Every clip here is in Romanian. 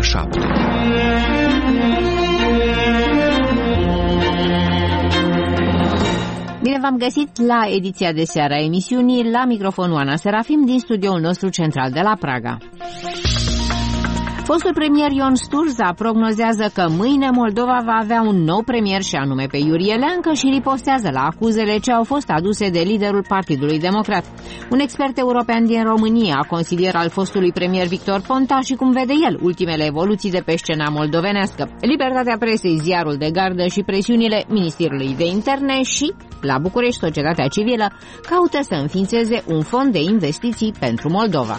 7. Bine v-am găsit la ediția de seară a emisiunii, la microfonul Ana Serafim din studioul nostru central de la Praga. Fostul premier Ion Sturza prognozează că mâine Moldova va avea un nou premier și anume pe Iurie Leancă și ripostează la acuzele ce au fost aduse de liderul Partidului Democrat. Un expert european din România, consilier al fostului premier Victor Ponta și cum vede el ultimele evoluții de pe scena moldovenească, libertatea presei, ziarul de gardă și presiunile Ministerului de Interne și, la București, societatea civilă caută să înființeze un fond de investiții pentru Moldova.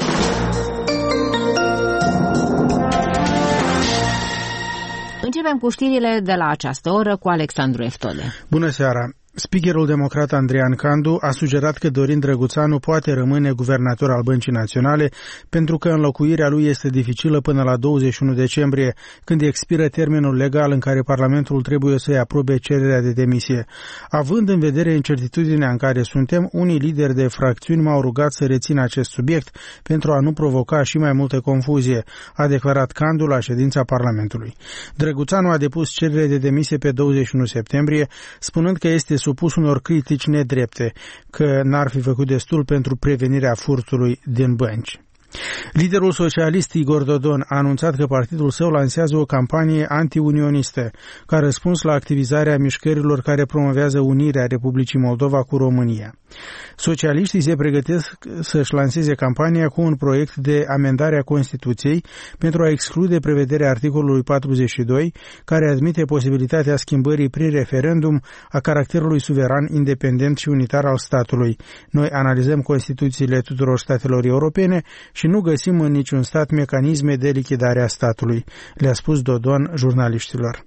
Începem cu știrile de la această oră cu Alexandru Eftode. Bună seara! Speakerul democrat Andrian Candu a sugerat că Dorin Drăguțanu poate rămâne guvernator al Băncii Naționale pentru că înlocuirea lui este dificilă până la 21 decembrie, când expiră termenul legal în care Parlamentul trebuie să-i aprobe cererea de demisie. Având în vedere incertitudinea în care suntem, unii lideri de fracțiuni m-au rugat să rețin acest subiect pentru a nu provoca și mai multă confuzie, a declarat Candu la ședința Parlamentului. Drăguțanu a depus cerere de demisie pe 21 septembrie, spunând că este supus unor critici nedrepte, că n-ar fi făcut destul pentru prevenirea furtului din bănci. Liderul socialist Igor Dodon a anunțat că partidul său lansează o campanie anti-unionistă, ca răspuns la activizarea mișcărilor care promovează unirea Republicii Moldova cu România. Socialiștii se pregătesc să-și lanseze campania cu un proiect de amendare a Constituției pentru a exclude prevederea articolului 42, care admite posibilitatea schimbării prin referendum a caracterului suveran, independent și unitar al statului. Noi analizăm Constituțiile tuturor statelor europene și nu găsim în niciun stat mecanisme de lichidare a statului, le-a spus Dodon jurnaliștilor.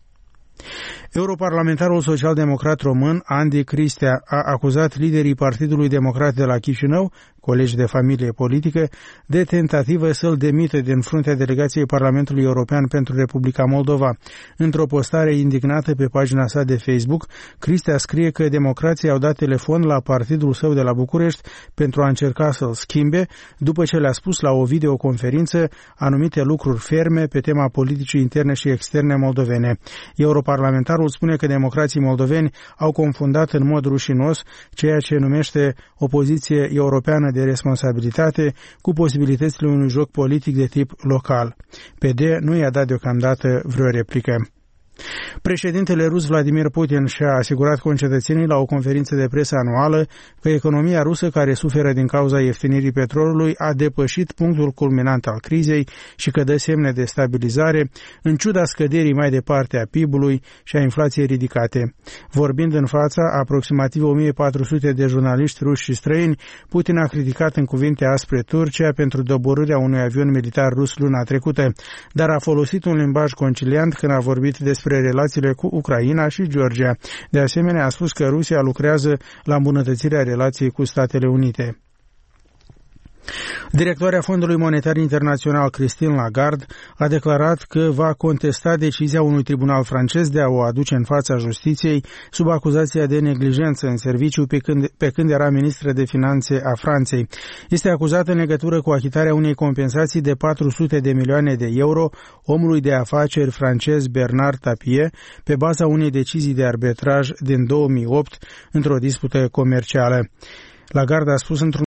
Europarlamentarul social-democrat român, Andy Cristea, a acuzat liderii Partidului Democrat de la Chișinău, colegi de familie politică, de tentativă să-l demită din fruntea delegației Parlamentului European pentru Republica Moldova. Într-o postare indignată pe pagina sa de Facebook, Cristea scrie că democrații au dat telefon la partidul său de la București pentru a încerca să-l schimbe, după ce le-a spus la o videoconferință anumite lucruri ferme pe tema politicii interne și externe moldovene. Europarlamentarul spune că democrații moldoveni au confundat în mod rușinos ceea ce numește o poziție europeană de responsabilitate cu posibilitățile unui joc politic de tip local. PD nu i-a dat deocamdată vreo replică. Președintele rus Vladimir Putin și-a asigurat concetățenii la o conferință de presă anuală că economia rusă, care suferă din cauza ieftinirii petrolului, a depășit punctul culminant al crizei și că dă semne de stabilizare, în ciuda scăderii mai departe a PIB-ului și a inflației ridicate. Vorbind în fața aproximativ 1400 de jurnaliști ruși și străini, Putin a criticat în cuvinte aspre Turcia pentru doborârea unui avion militar rus luna trecută, dar a folosit un limbaj conciliant când a vorbit despre relațiile cu Ucraina și Georgia. De asemenea, a spus că Rusia lucrează la îmbunătățirea relației cu Statele Unite. Directoarea Fondului Monetar Internațional, Christine Lagarde, a declarat că va contesta decizia unui tribunal francez de a o aduce în fața justiției sub acuzația de neglijență în serviciu pe când era ministră de finanțe a Franței. Este acuzată în legătură cu achitarea unei compensații de 400 de milioane de euro omului de afaceri francez Bernard Tapie pe baza unei decizii de arbitraj din 2008 într-o dispută comercială. Lagarde a spus într-un